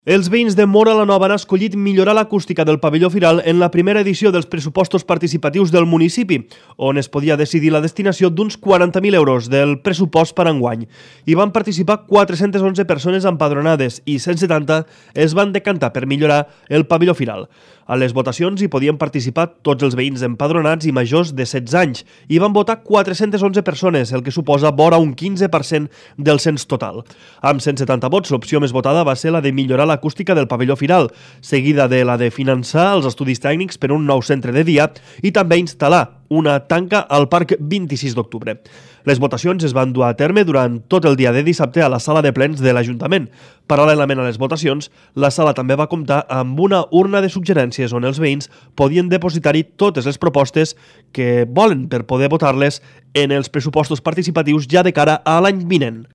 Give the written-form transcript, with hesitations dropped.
Els veïns de Móra la Nova han escollit millorar l'acústica del pavelló Firal en la primera edició dels pressupostos participatius del municipi, on es podia decidir la destinació d'uns 40.000 euros del pressupost per enguany. Hi van participar 411 persones empadronades i 170 es van decantar per millorar el pavelló Firal. A les votacions hi podien participar tots els veïns empadronats i majors de 16 anys. Hi van votar 411 persones, el que suposa vora un 15% del cens total. Amb 170 vots, l'opció més votada va ser la de millorar l'acústica del pavelló Firal, seguida de la de finançar els estudis tècnics per un nou centre de dia i també instal·lar una tanca al Parc 26 d'octubre. Les votacions es van dur a terme durant tot el dia de dissabte a la sala de plens de l'Ajuntament. Paral·lelament a les votacions, la sala també va comptar amb una urna de suggerències on els veïns podien depositar-hi totes les propostes que volen per poder votar-les en els pressupostos participatius ja de cara a l'any vinent.